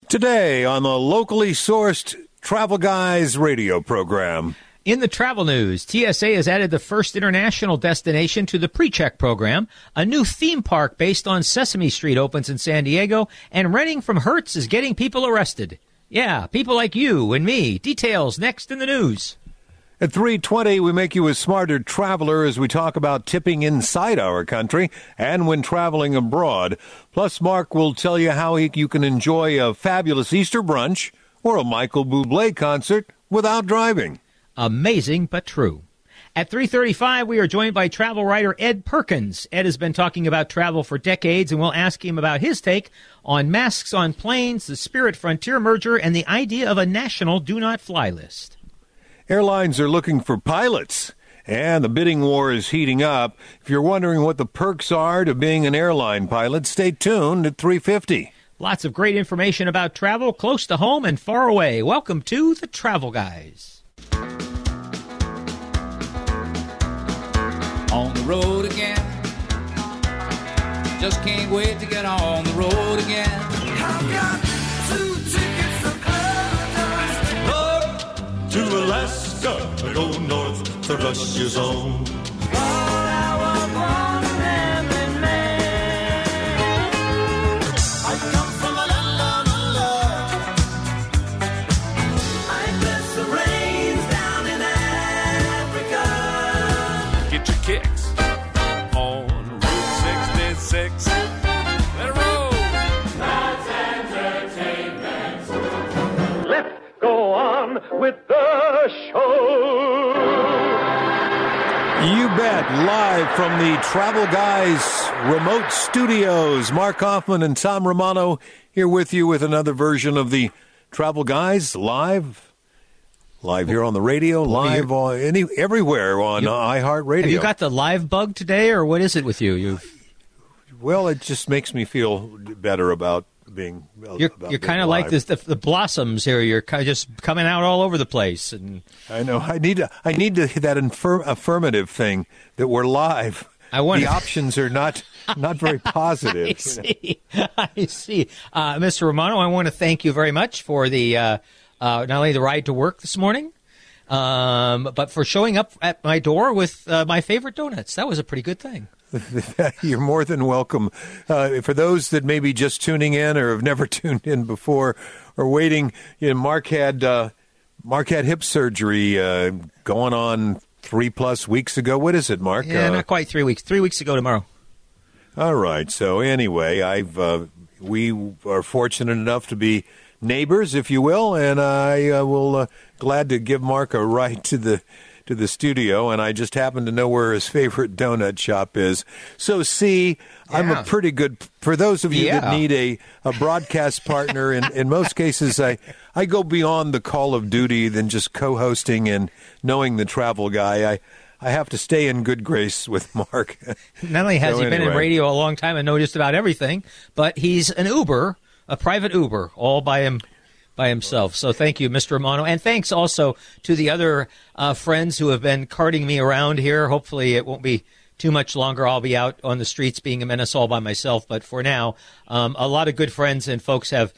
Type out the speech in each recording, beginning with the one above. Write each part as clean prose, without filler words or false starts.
Today on the locally sourced Travel Guys radio program. In the travel news, TSA has added the first international destination to the PreCheck program. A new theme park based on Sesame Street opens in San Diego, and renting from Hertz is getting people arrested. Yeah, people like you and me. Details next in the news. At 3:20, we make you a smarter traveler as we talk about tipping inside our country and when traveling abroad. Plus, Mark will tell you how you can enjoy a fabulous Easter brunch or a Michael Bublé concert without driving. Amazing but true. At 3:35, we are joined by travel writer Ed Perkins. Ed has been talking about travel for decades, and we'll ask him about his take on masks on planes, the Spirit Frontier merger, and the idea of a national do-not-fly list. Airlines are looking for pilots, and the bidding war is heating up. If you're wondering what the perks are to being an airline pilot, stay tuned at 3:50. Lots of great information about travel close to home and far away. Welcome to the Travel Guys. On the road again. Just can't wait to get on the road again. I've got 2 tickets to paradise. To Alaska, go north to Russia's own. I come from a land of love. I bet the rains down in Africa. Get your kicks on Route 66. Let it roll. That's entertainment. Let's go on with the show. You bet. Live from the Travel Guys remote studios, Mark Hoffman and Tom Romano here with you with another version of the Travel Guys live here on the radio, live on everywhere on iHeartRadio. Have you got the live bug today, or what is it with you? Well, it just makes me feel better about being. You're kind of like this, the blossoms here. You're kind of just coming out all over the place, and I know I need that affirmative thing that we're live. The options are not very positive. I see. Mr. Romano, I want to thank you very much for the not only the ride to work this morning, but for showing up at my door with my favorite donuts. That was a pretty good thing. You're more than welcome. For those that may be just tuning in or have never tuned in before or waiting, Mark had hip surgery going on 3+ weeks ago. What is it, Mark? Yeah, not quite 3 weeks. 3 weeks ago tomorrow. All right. So anyway, we are fortunate enough to be neighbors, if you will, and I will glad to give Mark a ride to the studio, and I just happen to know where his favorite donut shop is. So, I'm a pretty good, for those of you that need a broadcast partner, in most cases, I go beyond the call of duty than just co-hosting and knowing the travel guy. I have to stay in good grace with Mark. Not only has he been in radio a long time and know just about everything, but he's an Uber, a private Uber, all by himself. So thank you, Mr. Romano. And thanks also to the other friends who have been carting me around here. Hopefully it won't be too much longer. I'll be out on the streets being a menace all by myself. But for now, a lot of good friends and folks have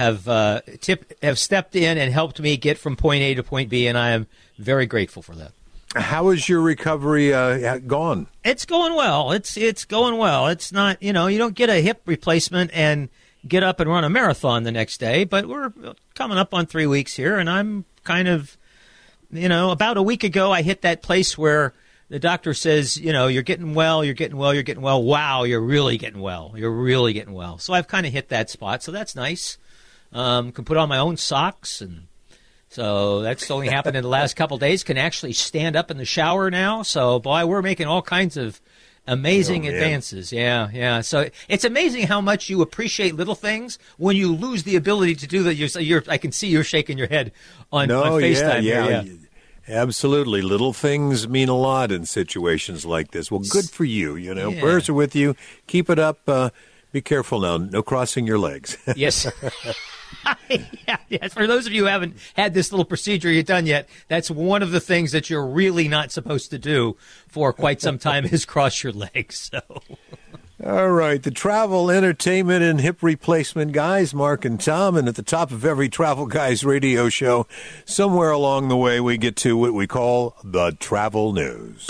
stepped in and helped me get from point A to point B, and I am very grateful for that. How is your recovery gone? It's going well. It's going well. It's not, you don't get a hip replacement and get up and run a marathon the next day, but we're coming up on 3 weeks here, and I'm kind of, about a week ago I hit that place where the doctor says, you're getting well, you're getting well, you're getting well. Wow, you're really getting well. You're really getting well. So I've kind of hit that spot, so that's nice. Can put on my own socks, and so that's only happened in the last couple of days. Can actually stand up in the shower now. So, boy, we're making all kinds of amazing advances. Yeah. So it's amazing how much you appreciate little things when you lose the ability to do that. I can see you're shaking your head on FaceTime. Yeah. Absolutely. Little things mean a lot in situations like this. Well, good for you. Prayers are with you. Keep it up. Be careful now. No crossing your legs. Yes. Yes. For those of you who haven't had this little procedure you've done yet, that's one of the things that you're really not supposed to do for quite some time is cross your legs. So All right, the travel, entertainment, and hip replacement guys, Mark and Tom, and at the top of every Travel Guys radio show, somewhere along the way, we get to what we call the travel news.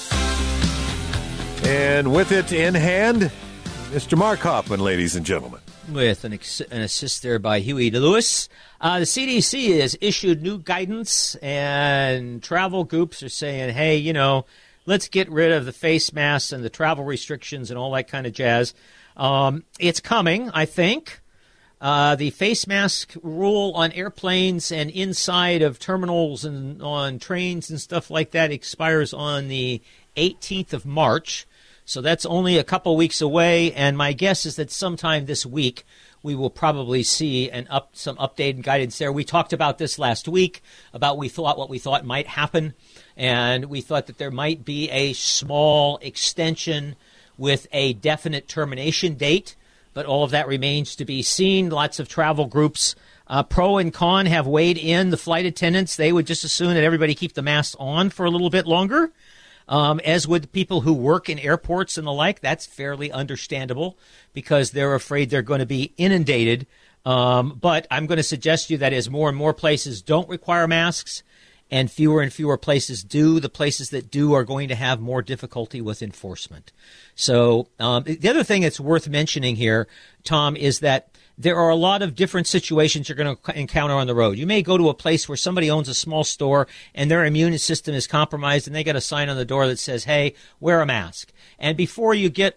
And with it in hand, Mr. Mark Hoffman, ladies and gentlemen. With an assist there by Huey Lewis. The CDC has issued new guidance, and travel groups are saying, hey, let's get rid of the face masks and the travel restrictions and all that kind of jazz. It's coming, I think. The face mask rule on airplanes and inside of terminals and on trains and stuff like that expires on the 18th of March. So that's only a couple weeks away, and my guess is that sometime this week we will probably see some updated guidance there. We talked about this last week, about what we thought might happen, and we thought that there might be a small extension with a definite termination date, but all of that remains to be seen. Lots of travel groups, pro and con, have weighed in. The flight attendants, they would just assume that everybody keep the masks on for a little bit longer. As would people who work in airports and the like. That's fairly understandable because they're afraid they're going to be inundated. But I'm going to suggest to you that as more and more places don't require masks and fewer places do, the places that do are going to have more difficulty with enforcement. So the other thing that's worth mentioning here, Tom, is that there are a lot of different situations you're going to encounter on the road. You may go to a place where somebody owns a small store and their immune system is compromised, and they got a sign on the door that says, hey, wear a mask. And before you get,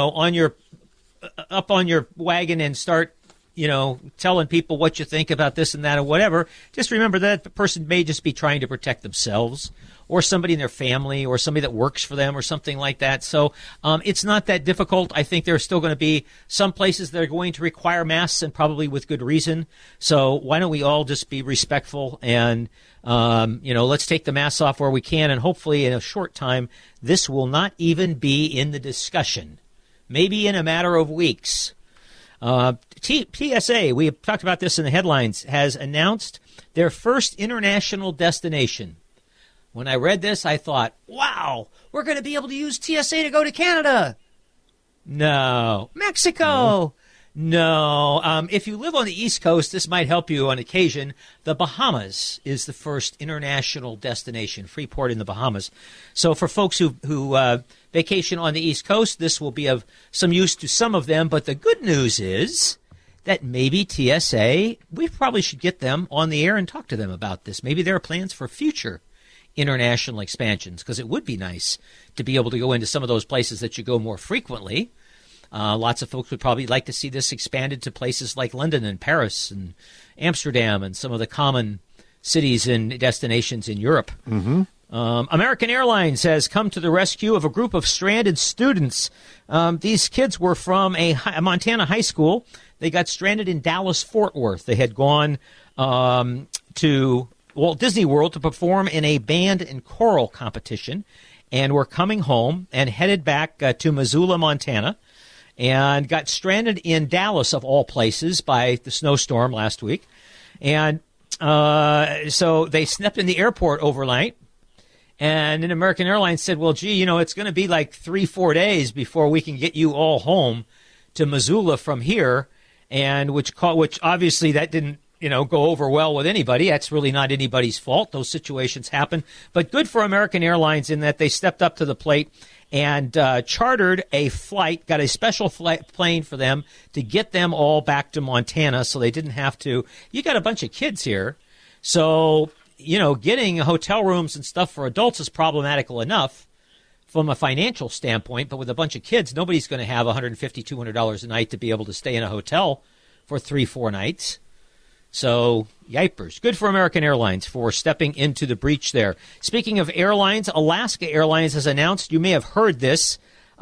up on your wagon and start, telling people what you think about this and that or whatever, just remember that the person may just be trying to protect themselves or somebody in their family or somebody that works for them or something like that. So it's not that difficult. I think there are still going to be some places that are going to require masks, and probably with good reason. So why don't we all just be respectful and, let's take the masks off where we can, and hopefully in a short time this will not even be in the discussion. Maybe in a matter of weeks. TSA, we have talked about this in the headlines, has announced their first international destination. When I read this, I thought, wow, we're going to be able to use TSA to go to Canada. No. Mexico. No. If you live on the East Coast, this might help you on occasion. The Bahamas is the first international destination, Freeport in the Bahamas. So for folks who vacation on the East Coast, this will be of some use to some of them. But the good news is that maybe TSA, we probably should get them on the air and talk to them about this. Maybe there are plans for future international expansions, because it would be nice to be able to go into some of those places that you go more frequently. Lots of folks would probably like to see this expanded to places like London and Paris and Amsterdam and some of the common cities and destinations in Europe. Mm-hmm. American Airlines has come to the rescue of a group of stranded students. These kids were from a Montana high school. They got stranded in Dallas-Fort Worth. They had gone to Walt Disney World to perform in a band and choral competition, and were coming home and headed back to Missoula, Montana, and got stranded in Dallas, of all places, by the snowstorm last week. And so they slept in the airport overnight, and then American Airlines said, well, gee, it's going to be like 3-4 days before we can get you all home to Missoula from here, and which obviously that didn't go over well with anybody. That's really not anybody's fault. Those situations happen. But good for American Airlines in that they stepped up to the plate and chartered a flight, got a special plane for them to get them all back to Montana so they didn't have to. You got a bunch of kids here. So, getting hotel rooms and stuff for adults is problematical enough from a financial standpoint. But with a bunch of kids, nobody's going to have $150, $200 a night to be able to stay in a hotel for 3-4 nights. So, yipers. Good for American Airlines for stepping into the breach there. Speaking of airlines, Alaska Airlines has announced, you may have heard this,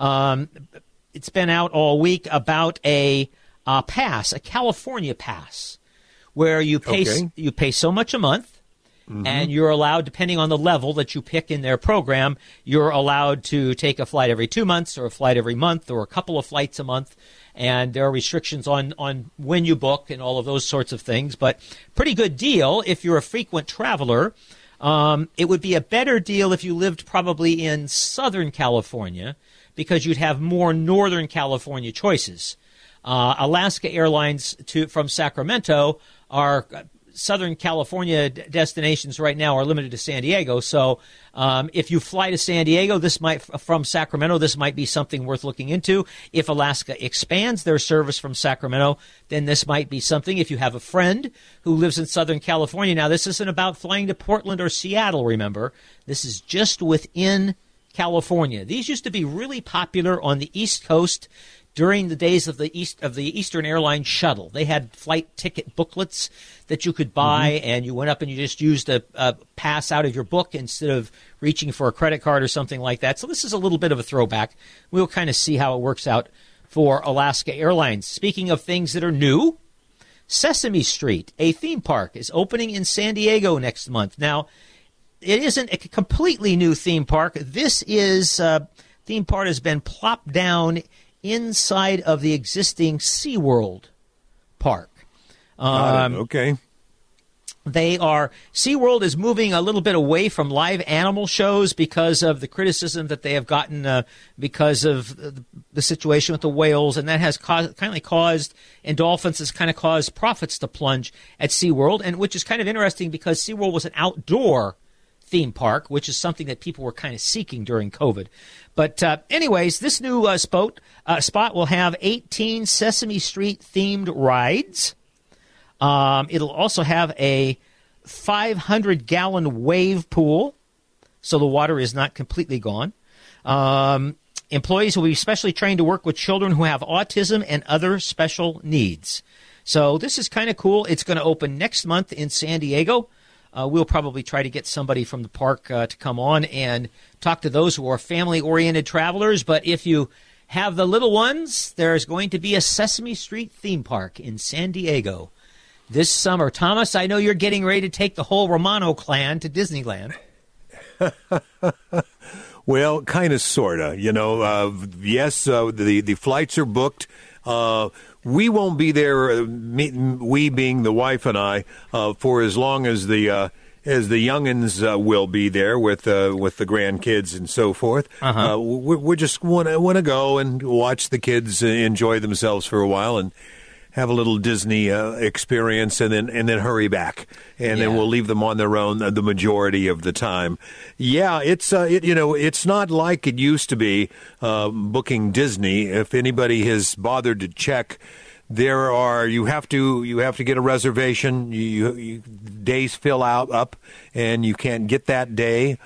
it's been out all week, about a pass, a California pass, where you pay so much a month, and you're allowed, depending on the level that you pick in their program, you're allowed to take a flight every 2 months or a flight every month or a couple of flights a month. And there are restrictions on when you book and all of those sorts of things. But pretty good deal if you're a frequent traveler. It would be a better deal if you lived probably in Southern California, because you'd have more Northern California choices. Alaska Airlines from Sacramento are Southern California destinations right now are limited to San Diego. So if you fly to San Diego, from Sacramento, this might be something worth looking into. If Alaska expands their service from Sacramento, then this might be something. If you have a friend who lives in Southern California, now this isn't about flying to Portland or Seattle, remember. This is just within California. These used to be really popular on the East Coast during the days of the Eastern Airlines shuttle. They had flight ticket booklets that you could buy, and you went up and you just used a pass out of your book instead of reaching for a credit card or something like that. So this is a little bit of a throwback. We'll kind of see how it works out for Alaska Airlines. Speaking of things that are new, Sesame Street, a theme park, is opening in San Diego next month. Now, it isn't a completely new theme park. This is theme park has been plopped down inside of the existing SeaWorld park. Okay. SeaWorld is moving a little bit away from live animal shows because of the criticism that they have gotten because of the situation with the whales, and that has caused and dolphins has kind of caused profits to plunge at SeaWorld, and which is kind of interesting because SeaWorld was an outdoor theme park, which is something that people were kind of seeking during COVID. But anyways, this new spot will have 18 Sesame Street themed rides. It'll also have a 500-gallon wave pool, so the water is not completely gone. Employees will be specially trained to work with children who have autism and other special needs. So this is kind of cool. It's going to open next month in San Diego. We'll probably try to get somebody from the park to come on and talk to those who are family-oriented travelers. But if you have the little ones, there's going to be a Sesame Street theme park in San Diego this summer. Thomas, I know you're getting ready to take the whole Romano clan to Disneyland. Well, kind of, sort of. Yes, the flights are booked. We won't be there, we being the wife and I, for as long as the youngins will be there with the grandkids and so forth. We just want to go and watch the kids enjoy themselves for a while and have a little Disney experience, and then hurry back, and then we'll leave them on their own the majority of the time. Yeah, it's it's not like it used to be booking Disney. If anybody has bothered to check, you have to get a reservation. You days fill up, and you can't get that day.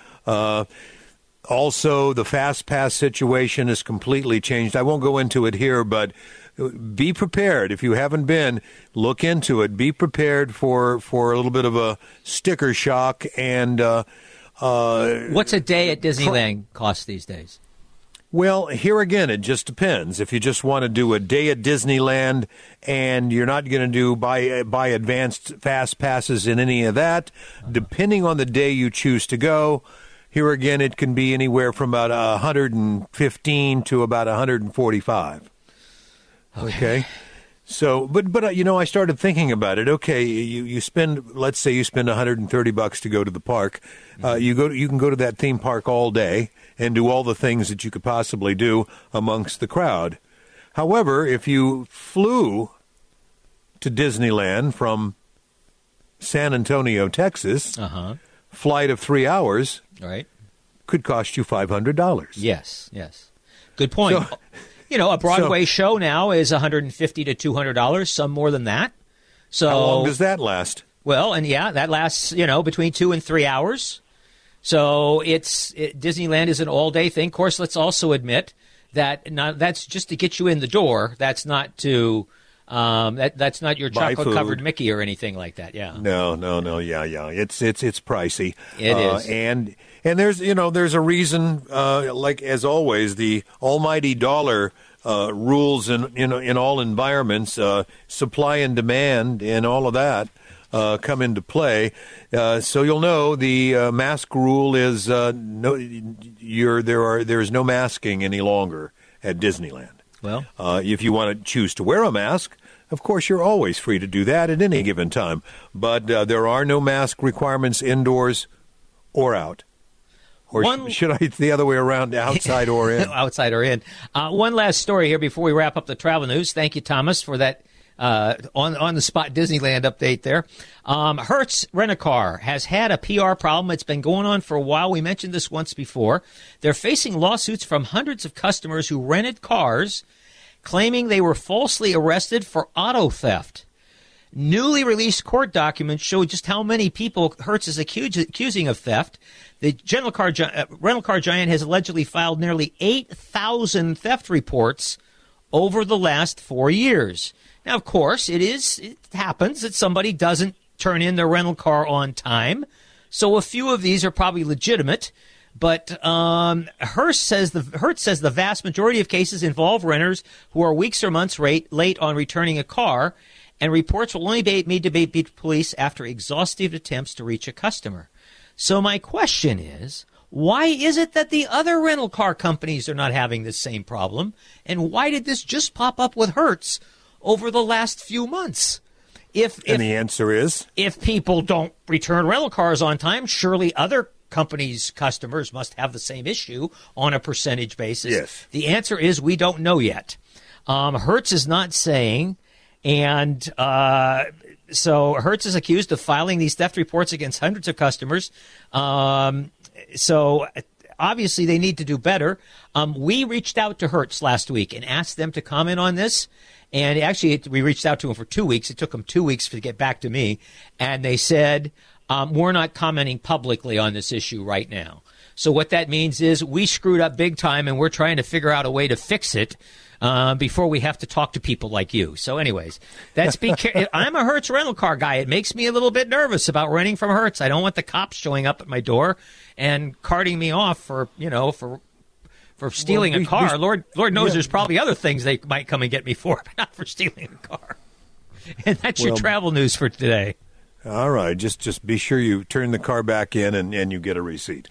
Also, the Fast Pass situation is completely changed. I won't go into it here, but be prepared. If you haven't been, look into it. Be prepared for a little bit of a sticker shock. And what's a day at Disneyland cost these days? Well, here again, it just depends. If you just want to do a day at Disneyland and you're not going to buy advanced fast passes in any of that, depending on the day you choose to go, here again, it can be anywhere from about $115 to about $145. Okay. So, but I started thinking about it. Okay, let's say you spend $130 to go to the park. You can go to that theme park all day and do all the things that you could possibly do amongst the crowd. However, if you flew to Disneyland from San Antonio, Texas, flight of 3 hours, right, could cost you $500. Yes. Good point. So, a Broadway show now is $150 to $200, some more than that. So how long does that last? Well, and that lasts, between 2 and 3 hours. So Disneyland is an all-day thing. Of course, let's also admit that that's just to get you in the door. That's not to that's not your chocolate-covered Mickey or anything like that. Yeah. No. Yeah. It's pricey. It is. And there's a reason, like as always, the almighty dollar rules in all environments, supply and demand and all of that come into play. So you'll know the mask rule is there's no masking any longer at Disneyland. Well, if you want to choose to wear a mask, of course, you're always free to do that at any given time. But there are no mask requirements indoors or out. Or should I, the other way around, outside or in? Outside or in. One last story here before we wrap up the travel news. Thank you, Thomas, for that on-the-spot Disneyland update there. Hertz Rent-A-Car has had a PR problem. It's been going on for a while. We mentioned this once before. They're facing lawsuits from hundreds of customers who rented cars, claiming they were falsely arrested for auto theft. Newly released court documents show just how many people Hertz is accusing of theft. The rental car giant has allegedly filed nearly 8,000 theft reports over the last 4 years. Now, of course, it happens that somebody doesn't turn in their rental car on time. So a few of these are probably legitimate. But Hertz says the vast majority of cases involve renters who are weeks or months late on returning a car, and reports will only be made to police after exhaustive attempts to reach a customer. So my question is, why is it that the other rental car companies are not having this same problem? And why did this just pop up with Hertz over the last few months? And the answer is? If people don't return rental cars on time, surely other companies' customers must have the same issue on a percentage basis. Yes. The answer is we don't know yet. Hertz is not saying, and so Hertz is accused of filing these theft reports against hundreds of customers. So obviously they need to do better. We reached out to Hertz last week and asked them to comment on this. And actually, we reached out to them for 2 weeks. It took them 2 weeks to get back to me. And they said, we're not commenting publicly on this issue right now. So what that means is we screwed up big time, and we're trying to figure out a way to fix it before we have to talk to people like you. So anyways, I'm a Hertz rental car guy. It makes me a little bit nervous about renting from Hertz. I don't want the cops showing up at my door and carting me off for stealing a car. Lord knows there's probably other things they might come and get me for, but not for stealing a car. And that's your travel news for today. All right. Just be sure you turn the car back in and you get a receipt.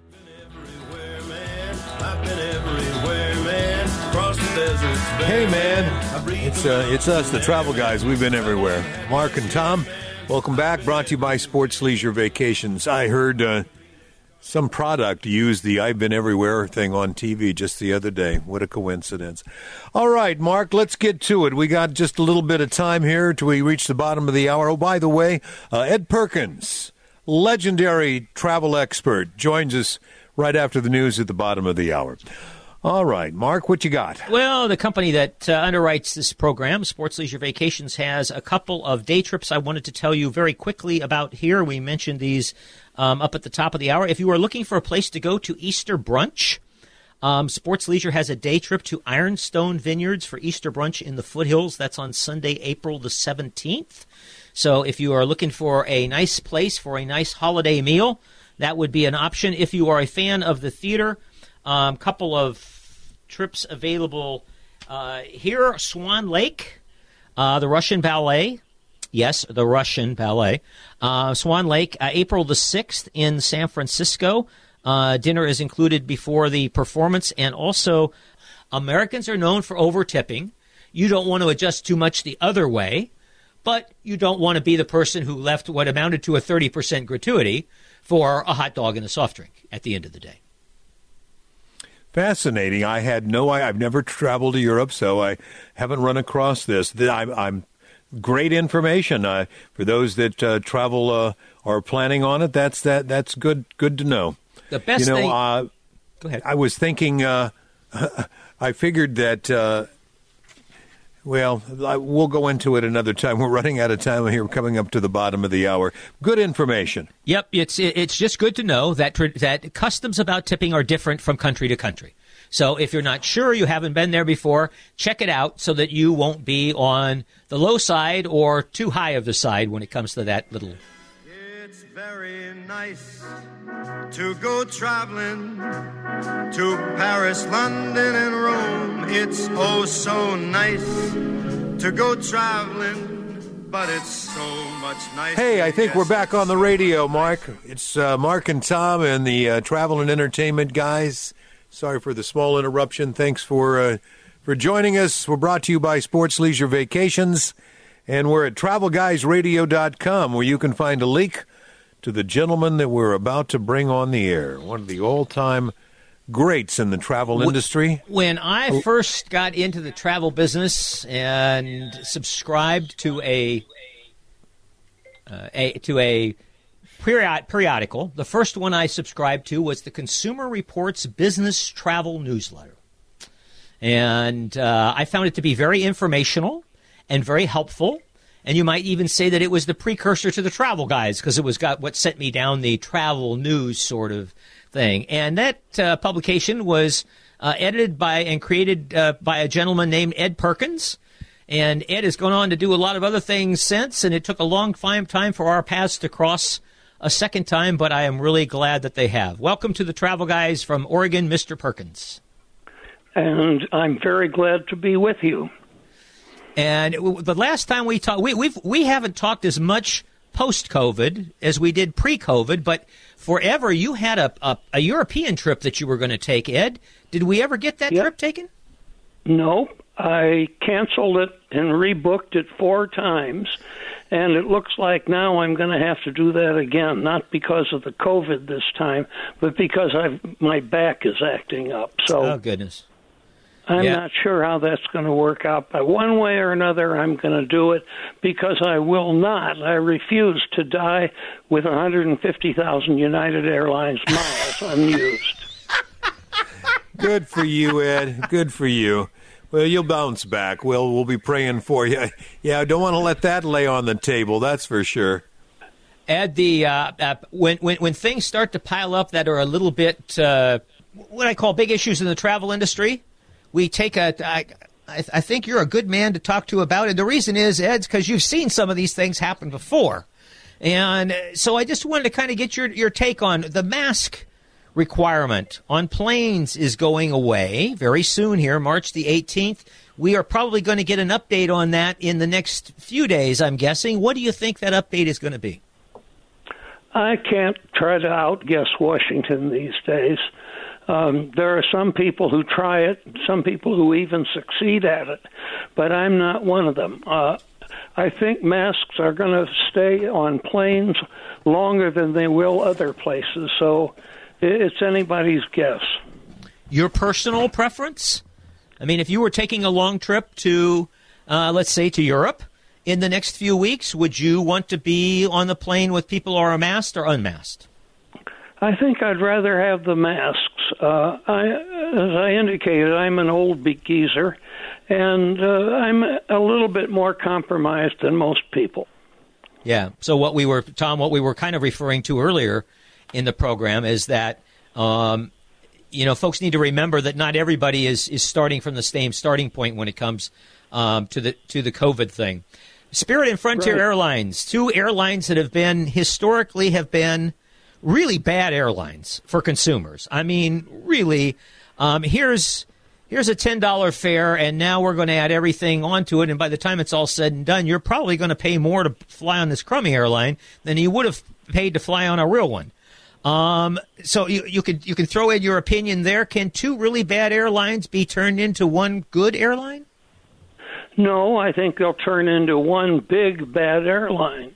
Hey, man. It's us, the travel guys. We've been everywhere. Mark and Tom, welcome back. Brought to you by Sports Leisure Vacations. I heard some product used the I've Been Everywhere thing on TV just the other day. What a coincidence. All right, Mark, let's get to it. We got just a little bit of time here till we reach the bottom of the hour. Oh, by the way, Ed Perkins, legendary travel expert, joins us right after the news at the bottom of the hour. All right, Mark, what you got? Well, the company that underwrites this program, Sports Leisure Vacations, has a couple of day trips I wanted to tell you very quickly about here. We mentioned these up at the top of the hour. If you are looking for a place to go to Easter brunch, Sports Leisure has a day trip to Ironstone Vineyards for Easter brunch in the foothills. That's on Sunday, April the 17th. So if you are looking for a nice place for a nice holiday meal, that would be an option. If you are a fan of the theater, couple of trips available here. Swan Lake, the Russian Ballet. Yes, the Russian Ballet. Swan Lake, April the 6th in San Francisco. Dinner is included before the performance. And also, Americans are known for over-tipping. You don't want to adjust too much the other way, but you don't want to be the person who left what amounted to a 30% gratuity for a hot dog and a soft drink at the end of the day. Fascinating. I've never traveled to Europe, so I haven't run across this. I'm great information for those that travel or planning on it. That's good to know. The best thing. Go ahead. I was thinking. I figured that. We'll go into it another time. We're running out of time here. We're coming up to the bottom of the hour. Good information. Yep, it's just good to know that customs about tipping are different from country to country. So if you're not sure, you haven't been there before, check it out so that you won't be on the low side or too high of the side when it comes to that little. It's very nice to go traveling to Paris, London, and Rome. It's oh so nice to go traveling, but it's so much nicer. Hey, I think we're back on the radio, Mark. It's Mark and Tom and the travel and entertainment guys. Sorry for the small interruption. Thanks for joining us. We're brought to you by Sports Leisure Vacations, and we're at TravelGuysRadio.com, where you can find a link to the gentleman that we're about to bring on the air, one of the all-time greats in the travel industry. When I first got into the travel business and subscribed to a periodical, the first one I subscribed to was the Consumer Reports Business Travel Newsletter. And I found it to be very informational and very helpful. And you might even say that it was the precursor to the Travel Guys, because it was got what sent me down the travel news sort of thing. And that publication was edited by and created by a gentleman named Ed Perkins. And Ed has gone on to do a lot of other things since, and it took a long time for our paths to cross a second time, but I am really glad that they have. Welcome to the Travel Guys from Oregon, Mr. Perkins. And I'm very glad to be with you. And the last time we talked, we haven't talked as much post-COVID as we did pre-COVID, but forever you had a European trip that you were going to take, Ed. Did we ever get that trip taken? No, I canceled it and rebooked it 4 times, and it looks like now I'm going to have to do that again, not because of the COVID this time, but because my back is acting up. So, oh, goodness. I'm not sure how that's going to work out, but one way or another I'm going to do it, because I refuse to die with 150,000 United Airlines miles unused. Good for you, Ed. Good for you. Well, you'll bounce back. We'll be praying for you. Yeah, I don't want to let that lay on the table, that's for sure. Ed, when things start to pile up that are a little bit what I call big issues in the travel industry, we take I think you're a good man to talk to about it. The reason is, Ed, because you've seen some of these things happen before. And so I just wanted to kind of get your take on the mask requirement on planes is going away very soon here, March the 18th. We are probably going to get an update on that in the next few days, I'm guessing. What do you think that update is going to be? I can't try to outguess Washington these days. There are some people who try it, some people who even succeed at it, but I'm not one of them. I think masks are going to stay on planes longer than they will other places, so it's anybody's guess. Your personal preference? I mean, if you were taking a long trip to, let's say, to Europe in the next few weeks, would you want to be on the plane with people who are masked or unmasked? I think I'd rather have the masks. As I indicated, I'm an old geezer, and I'm a little bit more compromised than most people. Yeah. So what we were kind of referring to earlier in the program is that, folks need to remember that not everybody is starting from the same starting point when it comes to the COVID thing. Spirit and Frontier Airlines, 2 airlines that historically have been really bad airlines for consumers. I mean, really, here's a $10 fare, and now we're going to add everything onto it, and by the time it's all said and done, you're probably going to pay more to fly on this crummy airline than you would have paid to fly on a real one. So you can throw in your opinion there. Can 2 really bad airlines be turned into one good airline? No, I think they'll turn into one big bad airline.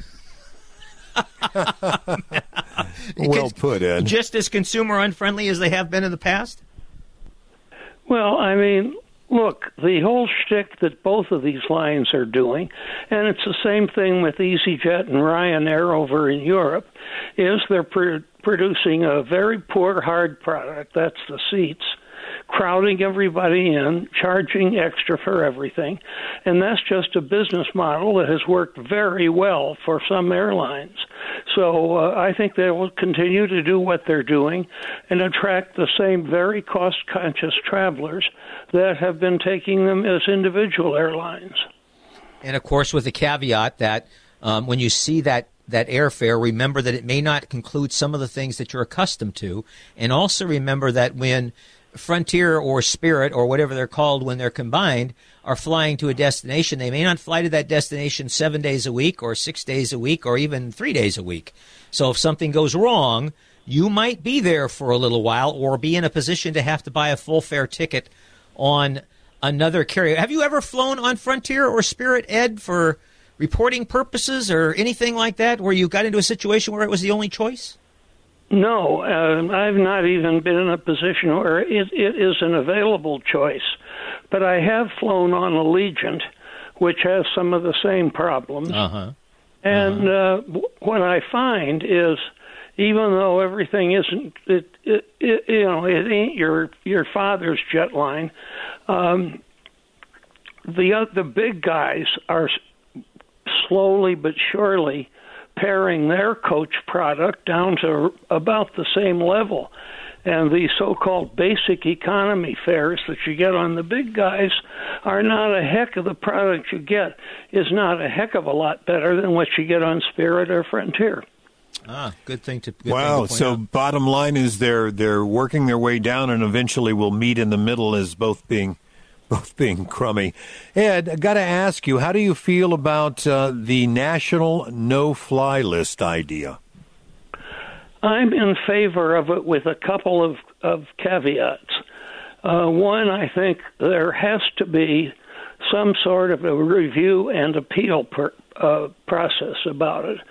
Well put, Ed. Just as consumer unfriendly as they have been in the past? Well, I mean, look, the whole shtick that both of these lines are doing, and it's the same thing with EasyJet and Ryanair over in Europe, is they're producing a very poor hard product, that's the seats, crowding everybody in, charging extra for everything, and that's just a business model that has worked very well for some airlines. So I think they will continue to do what they're doing and attract the same very cost-conscious travelers that have been taking them as individual airlines. And, of course, with the caveat that when you see that airfare, remember that it may not include some of the things that you're accustomed to, and also remember that when Frontier or Spirit or whatever they're called when they're combined are flying to a destination, they may not fly to that destination 7 days a week or 6 days a week or even 3 days a week. So if something goes wrong, you might be there for a little while or be in a position to have to buy a full fare ticket on another carrier. Have you ever flown on Frontier or Spirit, Ed, for reporting purposes or anything like that, where you got into a situation where it was the only choice? No, I've not even been in a position where it is an available choice. But I have flown on Allegiant, which has some of the same problems. And what I find is, even though everything isn't, it ain't your father's jet line, the big guys are slowly but surely paring their coach product down to about the same level. And the so-called basic economy fares that you get on the big guys are not a heck of the product you get, is not a heck of a lot better than what you get on Spirit or Frontier. Good thing to so out. Bottom line is they're working their way down and eventually will meet in the middle as both being crummy. Ed, I got to ask you, how do you feel about the national no-fly list idea? I'm in favor of it with a couple of caveats. One, I think there has to be some sort of a review and appeal process about it.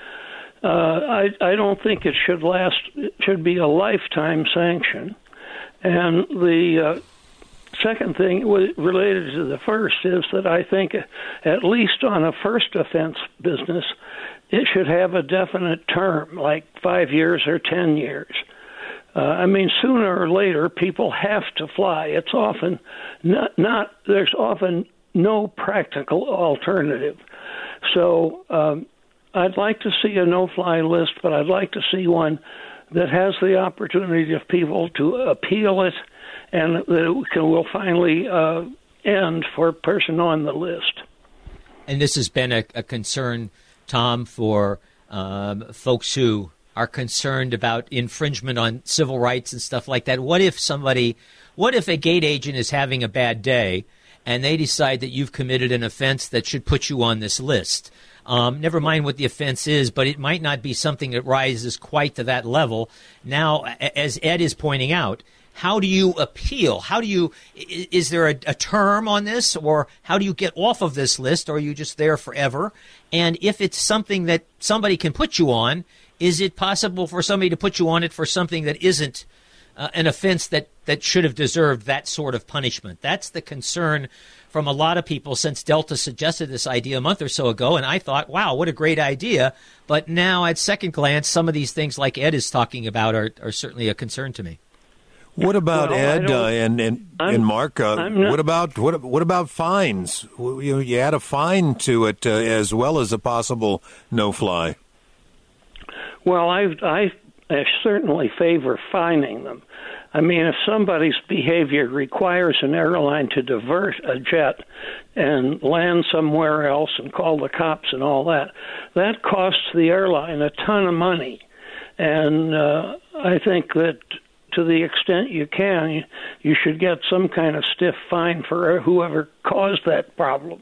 I don't think it should last. It should be a lifetime sanction. And the second thing related to the first is that I think, at least on a first offense business, it should have a definite term, like 5 years or 10 years. Sooner or later, people have to fly. It's often not there's often no practical alternative. So I'd like to see a no-fly list, but I'd like to see one that has the opportunity of people to appeal it, and that it will finally end for a person on the list. And this has been a concern, Tom, for folks who are concerned about infringement on civil rights and stuff like that. What if a gate agent is having a bad day and they decide that you've committed an offense that should put you on this list? Never mind what the offense is, but it might not be something that rises quite to that level. Now, as Ed is pointing out, how do you appeal? Is there a term on this, or how do you get off of this list, or are you just there forever? And if it's something that somebody can put you on, is it possible for somebody to put you on it for something that isn't an offense that should have deserved that sort of punishment? That's the concern from a lot of people since Delta suggested this idea a month or so ago, and I thought, wow, what a great idea. But now, at second glance, some of these things like Ed is talking about are certainly a concern to me. What about Ed and Mark? What about fines? You add a fine to it as well as a possible no-fly. Well, I certainly favor fining them. If somebody's behavior requires an airline to divert a jet and land somewhere else and call the cops and all that, that costs the airline a ton of money. And I think that to the extent you can, you should get some kind of stiff fine for whoever caused that problem.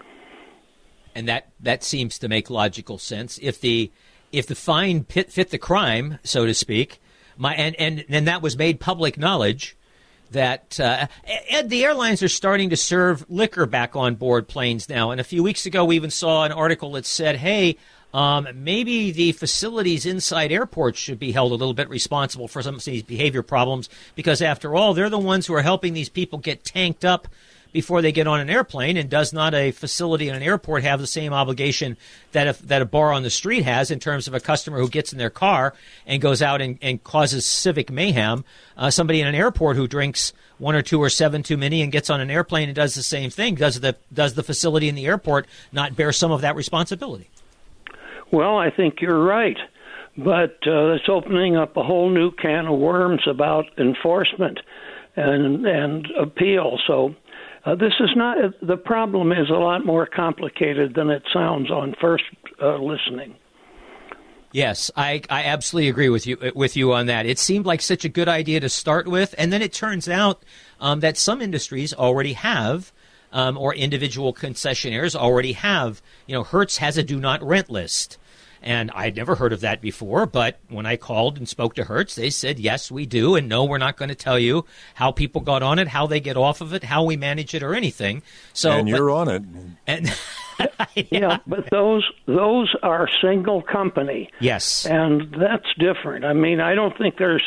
And that seems to make logical sense. If the fine fit the crime, so to speak, and that was made public knowledge, that Ed, the airlines are starting to serve liquor back on board planes now. And a few weeks ago, we even saw an article that said, hey, maybe the facilities inside airports should be held a little bit responsible for some of these behavior problems, because after all, they're the ones who are helping these people get tanked up before they get on an airplane. And does not a facility in an airport have the same obligation that a bar on the street has in terms of a customer who gets in their car and goes out and causes civic mayhem? Somebody in an airport who drinks 1 or 2 or 7 too many and gets on an airplane and does the same thing. Does the facility in the airport not bear some of that responsibility? Well, I think you're right, but it's opening up a whole new can of worms about enforcement and appeal. So this is not the problem is a lot more complicated than it sounds on first listening. Yes, I absolutely agree with you on that. It seemed like such a good idea to start with, and then it turns out that some industries already have. Or individual concessionaires already have. Hertz has a do not rent list. And I'd never heard of that before, but when I called and spoke to Hertz, they said, yes, we do, and no, we're not going to tell you how people got on it, how they get off of it, how we manage it, or anything. So, and you're on it. And Yeah, but those are single company. Yes. And that's different. I mean, I don't think that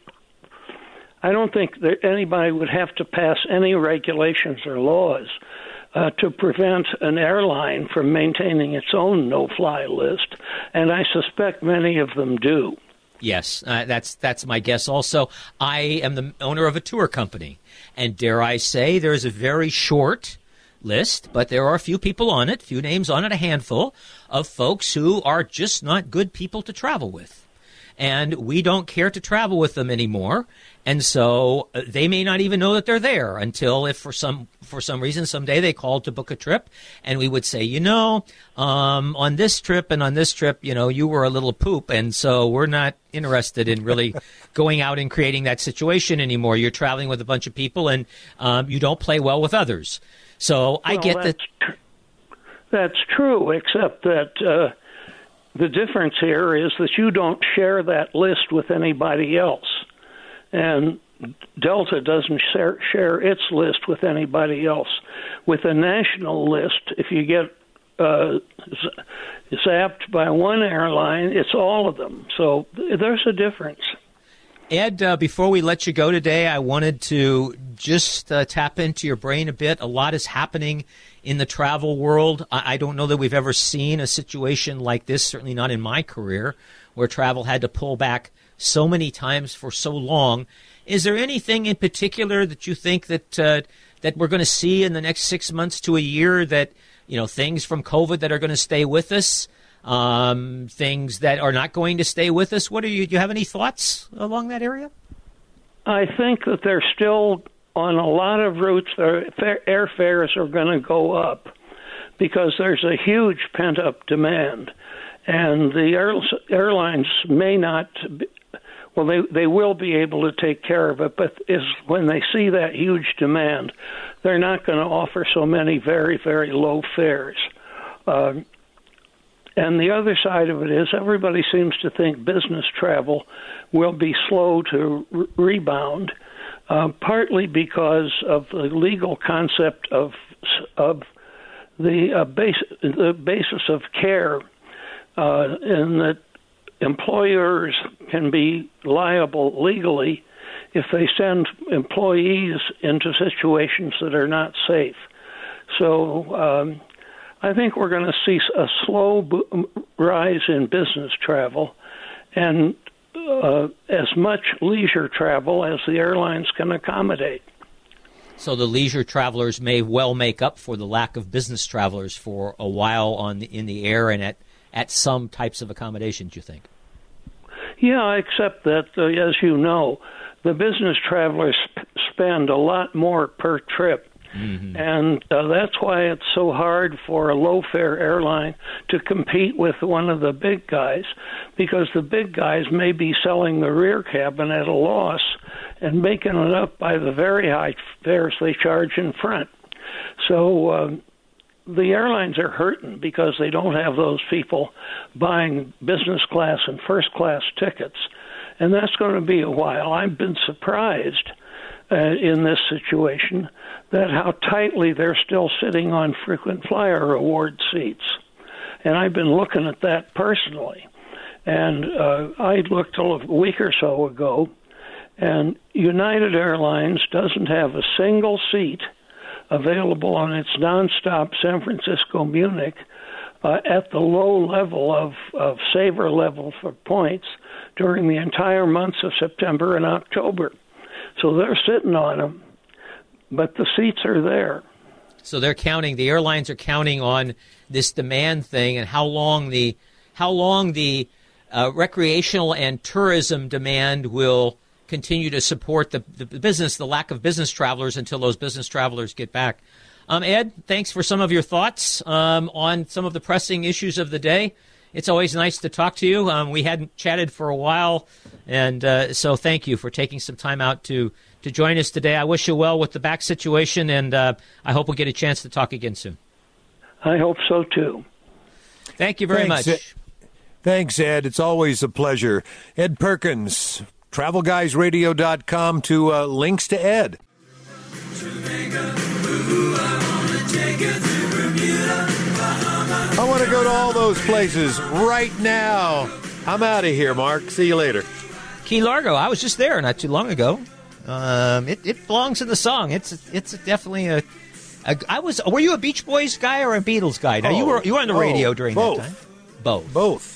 anybody would have to pass any regulations or laws to prevent an airline from maintaining its own no-fly list, and I suspect many of them do. Yes, that's my guess also. I am the owner of a tour company, and dare I say there's a very short list, but there are a few people on it, few names on it, a handful of folks who are just not good people to travel with. And we don't care to travel with them anymore. And so they may not even know that they're there until if for some reason someday they called to book a trip and we would say, on this trip and on this trip, you were a little poop. And so we're not interested in really going out and creating that situation anymore. You're traveling with a bunch of people and you don't play well with others. So I get that. That's true, except that the difference here is that you don't share that list with anybody else. And Delta doesn't share its list with anybody else. With a national list, if you get zapped by one airline, it's all of them. So there's a difference. Ed, before we let you go today, I wanted to just tap into your brain a bit. A lot is happening in the travel world. I don't know that we've ever seen a situation like this, certainly not in my career, where travel had to pull back so many times for so long. Is there anything in particular that you think that we're going to see in the next 6 months to a year that, things from COVID that are going to stay with us, things that are not going to stay with us? Do you have any thoughts along that area? I think that they're still on a lot of routes, airfares are going to go up because there's a huge pent-up demand. And the airlines may not, they will be able to take care of it, but when they see that huge demand, they're not going to offer so many very, very low fares. And the other side of it is everybody seems to think business travel will be slow to rebound, partly because of the legal concept of the basis of care, in that employers can be liable legally if they send employees into situations that are not safe. So I think we're going to see a slow rise in business travel and as much leisure travel as the airlines can accommodate. So the leisure travelers may well make up for the lack of business travelers for a while in the air and at some types of accommodations, you think? Yeah, except that, as you know, the business travelers spend a lot more per trip. Mm-hmm. And that's why it's so hard for a low-fare airline to compete with one of the big guys, because the big guys may be selling the rear cabin at a loss and making it up by the very high fares they charge in front. So the airlines are hurting because they don't have those people buying business class and first class tickets. And that's going to be a while. I've been surprised in this situation that how tightly they're still sitting on frequent flyer award seats. And I've been looking at that personally. And I looked a week or so ago, and United Airlines doesn't have a single seat available on its nonstop San Francisco-Munich at the low level of saver level for points during the entire months of September and October. So they're sitting on them, but the seats are there. So the airlines are counting on this demand thing and how long the recreational and tourism demand will continue to support the business, the lack of business travelers until those business travelers get back. Ed, thanks for some of your thoughts on some of the pressing issues of the day. It's always nice to talk to you. We hadn't chatted for a while, and so thank you for taking some time out to join us today. I wish you well with the back situation, and I hope we'll get a chance to talk again soon. I hope so, too. Thank you very much. Thanks, Ed. It's always a pleasure. Ed Perkins, TravelGuysRadio.com to links to Ed. Jamaica, ooh, I wanna take you to Bermuda. want to go to all those places right now. I'm out of here, Mark. See you later. Key Largo. I was just there not too long ago. It belongs in the song. It's definitely a. Were you a Beach Boys guy or a Beatles guy? Now, you were on the radio during both. that time. Both.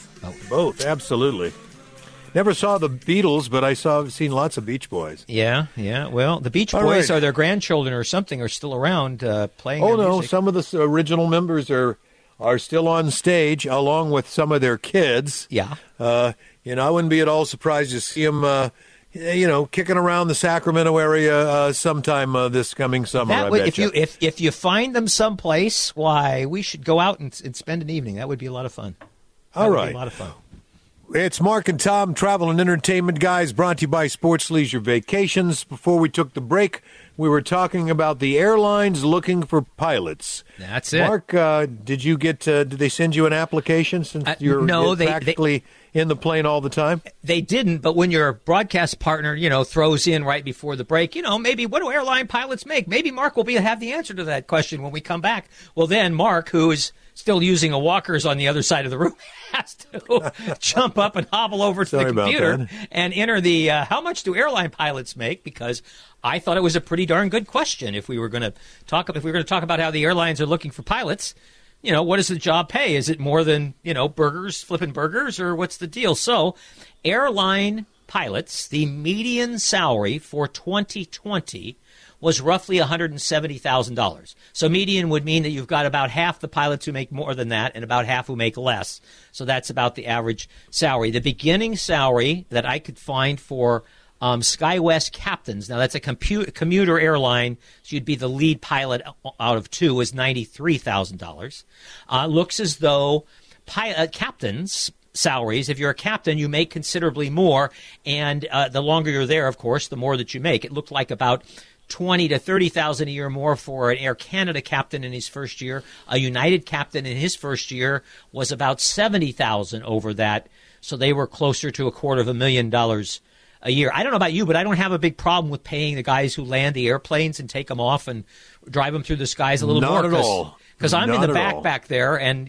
Both. Absolutely. Never saw the Beatles, but I've seen lots of Beach Boys. Yeah. Well, the Beach Boys or their grandchildren or something are still around playing. Oh their no, music. some of the original members are still on stage along with some of their kids. Yeah. I wouldn't be at all surprised to see them. Kicking around the Sacramento area sometime this coming summer. If you find them someplace, why we should go out and spend an evening. That would be a lot of fun. All right, a lot of fun. It's Mark and Tom, Travel and Entertainment Guys, brought to you by Sports Leisure Vacations. Before we took the break, we were talking about the airlines looking for pilots. That's it. Mark, did you get? Did they send you an application since you're practically in the plane all the time? They didn't, but when your broadcast partner, throws in right before the break, maybe what do airline pilots make? Maybe Mark will have the answer to that question when we come back. Well, then Mark, who is still using a walkers on the other side of the room, has to jump up and hobble over to the computer and enter the how much do airline pilots make? Because I thought it was a pretty darn good question. If we were going to talk about how the airlines are looking for pilots, what does the job pay? Is it more than flipping burgers, or what's the deal? So, airline pilots, the median salary for 2020 was roughly $170,000. So median would mean that you've got about half the pilots who make more than that and about half who make less. So that's about the average salary. The beginning salary that I could find for SkyWest captains, now that's a commuter airline, so you'd be the lead pilot out of two, was $93,000. Looks as though captains' salaries, if you're a captain, you make considerably more, and the longer you're there, of course, the more that you make. It looked like about $20,000 to $30,000 a year more for an Air Canada captain in his first year. A United captain in his first year was about $70,000 over that, so they were closer to $250,000 a year. I don't know about you, but I don't have a big problem with paying the guys who land the airplanes and take them off and drive them through the skies a little more. Not at all. Because I'm in the back there, and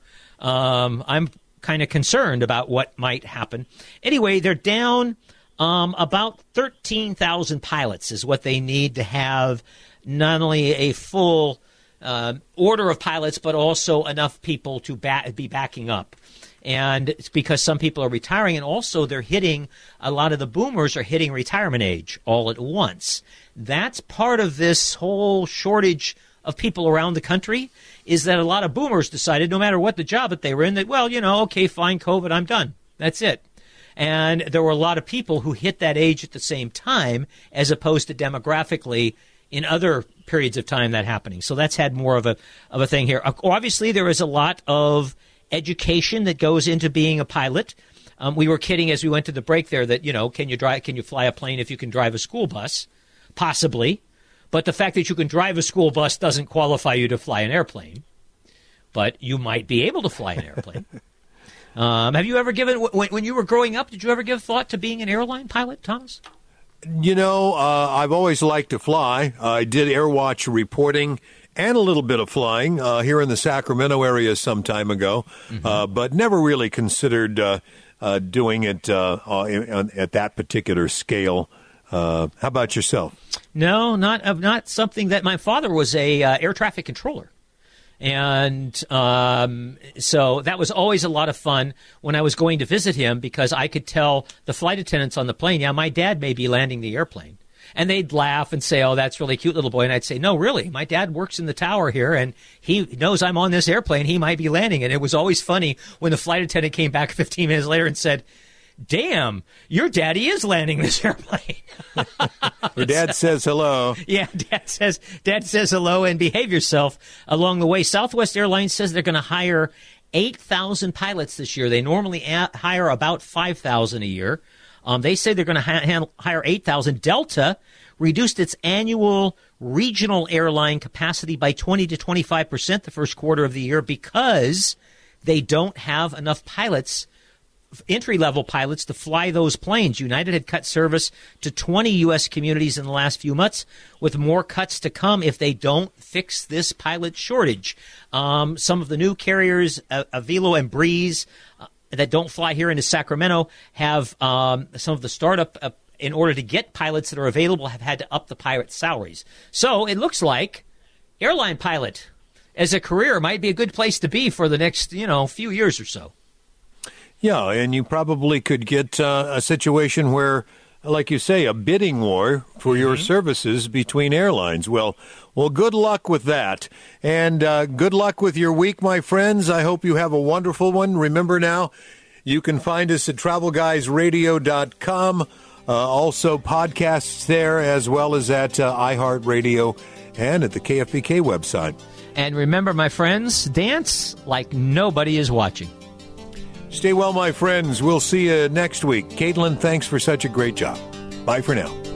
I'm kind of concerned about what might happen. Anyway, they're down. About 13,000 pilots is what they need to have not only a full order of pilots, but also enough people to be backing up. And it's because some people are retiring, and also a lot of the boomers are hitting retirement age all at once. That's part of this whole shortage of people around the country, is that a lot of boomers decided, no matter what the job that they were in, that, okay, fine, COVID, I'm done. That's it. And there were a lot of people who hit that age at the same time, as opposed to demographically in other periods of time that happening. So that's had more of a thing here. Obviously, there is a lot of education that goes into being a pilot. We were kidding as we went to the break there that, can you fly a plane if you can drive a school bus? Possibly. But the fact that you can drive a school bus doesn't qualify you to fly an airplane. But you might be able to fly an airplane. Have you ever when you were growing up, did you ever give thought to being an airline pilot, Thomas? I've always liked to fly. I did Airwatch reporting and a little bit of flying here in the Sacramento area some time ago, but never really considered doing it at that particular scale. How about yourself? No, not something that my father was a air traffic controller. And so that was always a lot of fun when I was going to visit him, because I could tell the flight attendants on the plane, my dad may be landing the airplane. And they'd laugh and say, oh, that's really cute, little boy. And I'd say, no, really, my dad works in the tower here, and he knows I'm on this airplane. He might be landing. And it was always funny when the flight attendant came back 15 minutes later and said, damn, your daddy is landing this airplane. Your dad says hello. Yeah, dad says hello and behave yourself along the way. Southwest Airlines says they're going to hire 8,000 pilots this year. They normally hire about 5,000 a year. They say they're going to hire 8,000. Delta reduced its annual regional airline capacity by 20 to 25% the first quarter of the year because they don't have enough pilots entry-level pilots to fly those planes. United had cut service to 20 U.S. communities in the last few months, with more cuts to come if they don't fix this pilot shortage. Some of the new carriers, Avelo and Breeze, that don't fly here into Sacramento, have some of the startup, in order to get pilots that are available, have had to up the pilot salaries. So it looks like airline pilot as a career might be a good place to be for the next, few years or so. Yeah, and you probably could get a situation where, like you say, a bidding war for your services between airlines. Well, good luck with that. And good luck with your week, my friends. I hope you have a wonderful one. Remember now, you can find us at TravelGuysRadio.com. Also podcasts there, as well as at iHeartRadio and at the KFBK website. And remember, my friends, dance like nobody is watching. Stay well, my friends. We'll see you next week. Caitlin, thanks for such a great job. Bye for now.